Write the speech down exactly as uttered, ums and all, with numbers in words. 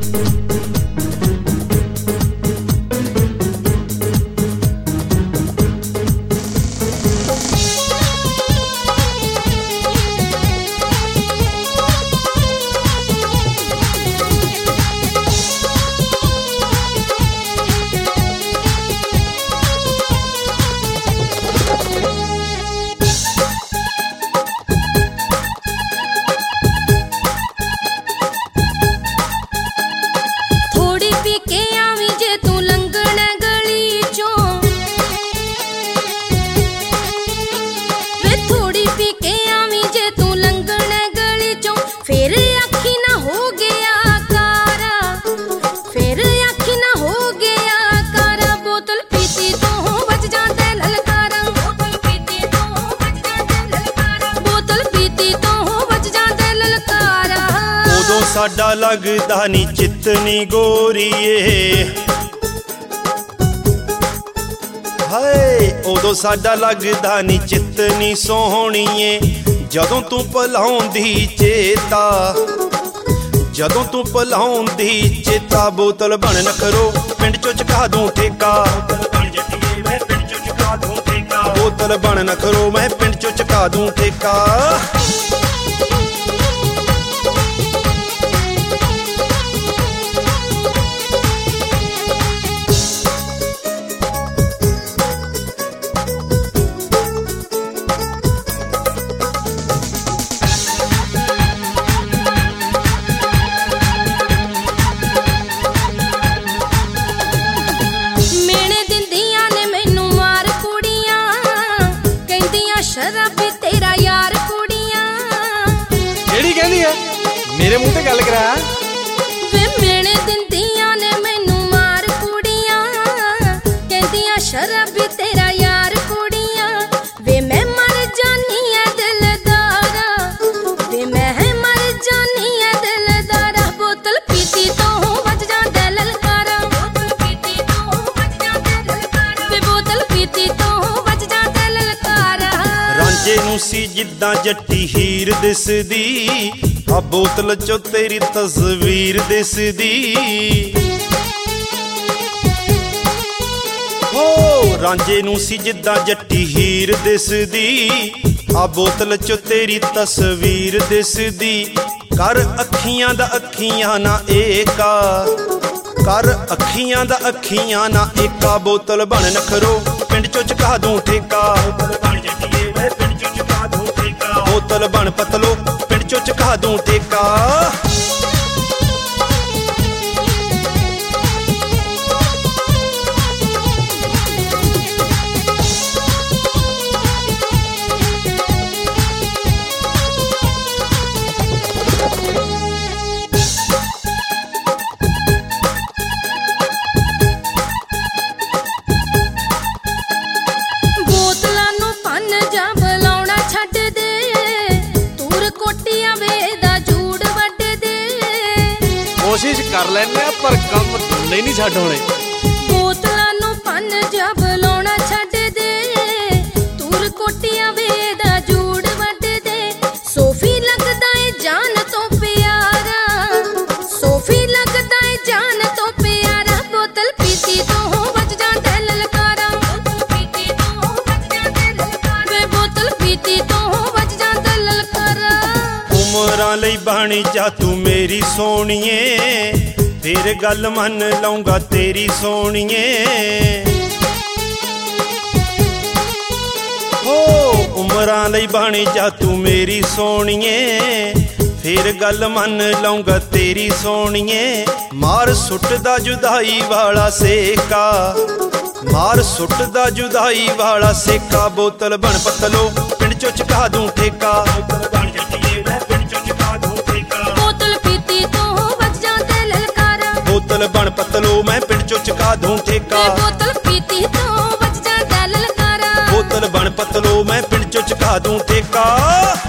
साडा लगदा नी चितनी गोरीए, हाय उदों साडा लगदा नी चितनी सोहणीए। जदों तू भुलाउंदी चेता, जदों तू भुलाउंदी चेता, बोतल बन नखरो पिंड चो चुका दूं ठेका। बोतल बन नखरो मैं पिंड चो चुका दूं ठेका। शराबी तेरा यार कुड़ियां, केड़ी कहंदी है मेरे मुंह ते गल करा। वे मेने दिंदियां ने मैनू मार कुड़ियां, कहंदियां शराबी तेरा यार कुड़ियां। वे मैं मर जानी है दिलदारा, वे मैं मर जानी है दिलदारा। बोतल पीती तो बज जांदा ललकारा, बोतल पीती तो बज जांदा ललकारा। वे बोतल पीती तो बज जांदा ललकारा। रांझे नूं सी जिद्दां जट्टी हीर दिसदी, आ बोतल चो तेरी तस्वीर दिसदी। हो रांझे नूं सी जिद्दां जट्टी हीर दिसदी, आ बोतल चो तेरी तस्वीर दिसदी। कर अखियां दा अखियां ना एका, कर अखियां दा अखियां ना एका। बोतल बन नखरो पिंड चो चुका दूं ठेका। बोतल बन पतलो पिंड चो चुका दूं ठेका। कोशिश कर लेने पर कम नहीं नहीं छड्ड होने। बोतलां नूं पन जब लाउणा छड्ड दे, तूर कोटियां वे दा जूड़ वड्ड दे। सोफी लगदा है जान तो प्यारा, सोफी लगदा है जान तो प्यारा। बोतल पीती तो बज जांदा ललकारा, बोतल पीती तो बज जांदा ललकारा। वे बोतल पीती तो बज जांदा ललकारा। उमरां लई बण जा तू मेरी सोहणीए, फिर गल मन लाऊंगा तेरी सोहणीए। हो उमरां लई बण जा तू मेरी सोहणीए, फिर गल मन लाऊंगा तेरी सोहणीए। मार सुटदा जुदाई वाला सेका, मार सुटदा जुदाई वाला सेका। बोतल बन पतलो पिंड चो चुका दूं ठेका। बोतल बन पतलो मैं पिंड चो चुका दूं ठेका। बोतल पीती तो बज जांदा ललकारा, बोतल बन पतलो मैं पिंड चो चुका दूं ठेका।